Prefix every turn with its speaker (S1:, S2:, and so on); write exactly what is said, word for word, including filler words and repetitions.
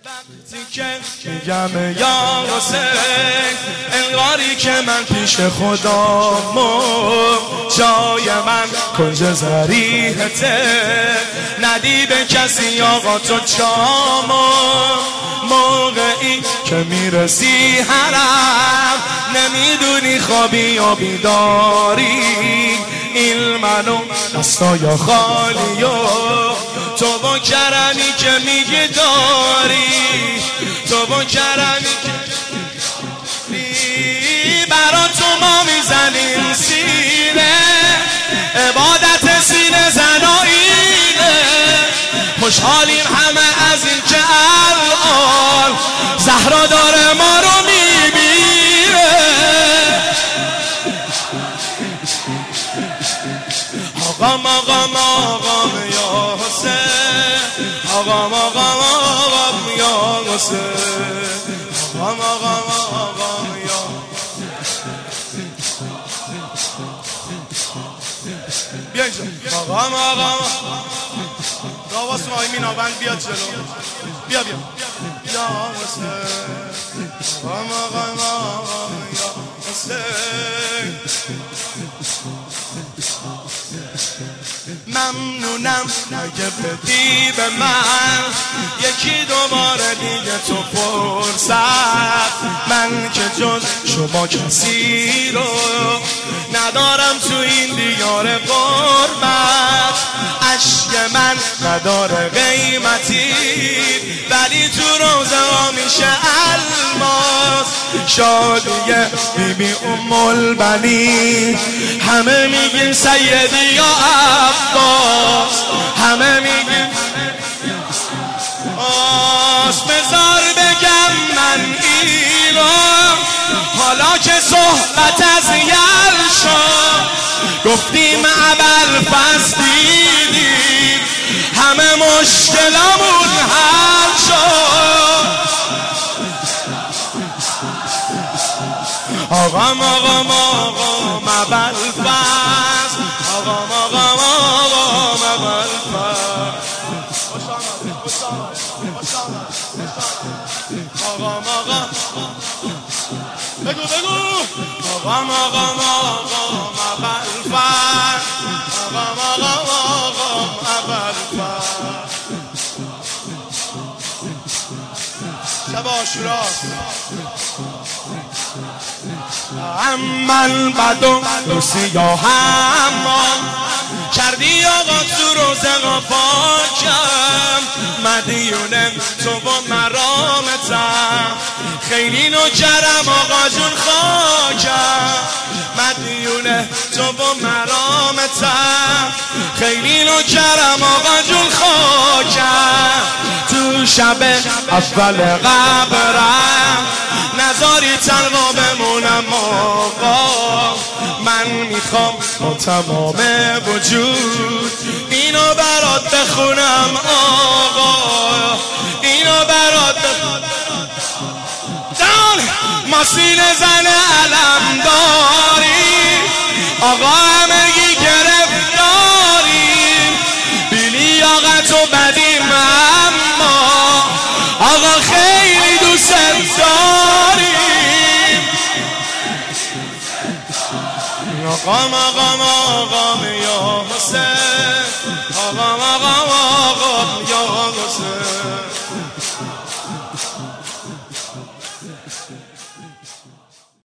S1: وقتی که میگم یا حسین انگاری که من پیش خدا مو جای من کنج ضریحته ندی به کسی آقا تو چامو موقعی که میرسی حرم نمیدونی خوابی یا بیداری این منو دستا یا خالی و تو با کرمی که میگی داری تو با کرمی که برا تو ما میزنیم سینه عبادت سینه زنایینه خوشحالیم همه از این که الان زهرا داره ما رو میبینه آقام آقام آقام یا حسین آقام آقام آقام یا حسین آقام آقام آقام یا بیا اینجا آقام آقام راواس مایمین آبند بیاد جلو بیا بیا یا حسین آقام آقام آقام یا حسین ممنونم اگه بدی به من یکی دوباره دیگه تو فرصت من که جز شما کسی رو ندارم تو این دیار قربت عشق من نداره قیمتی ولی تو روزه ها میشه الماس شادیه بی بی ام البنین همه میگین سیدی یا عباس همه میگین آس بذار بگم من اینو حالا که صحبت از یل شد گفتیم ابوالفضل دیدیم همه مشکلامون حل شد آقام آقام آقام ابوالفضل آقام آقام آقام ابوالفضل آقام آقام بگو بگو آقام آقام آقام ابوالفضل آقام آقام آقام ابوالفضل شب عاشوراست من بدم تو سیاهم کردی آقا تو روزه پاکم مدیونم تو با مرامتم خیلی نوکرم آقا جون خاکم مدیونه تو با مرامتم خیلی نوکرم آقا جون خاکم تو شب اول قبرم نذاری تنها بمونم آقا من میخوام با تمام وجود اینو برات بخونم آقا اینو برات بخونم ماشین زن علم داری آقا همگی گرفتاری بیلی آقا تو بدیم اما آقا خیلی دوست داری آقام آقام آقام یا حسین آقام آقام آقام یا حسین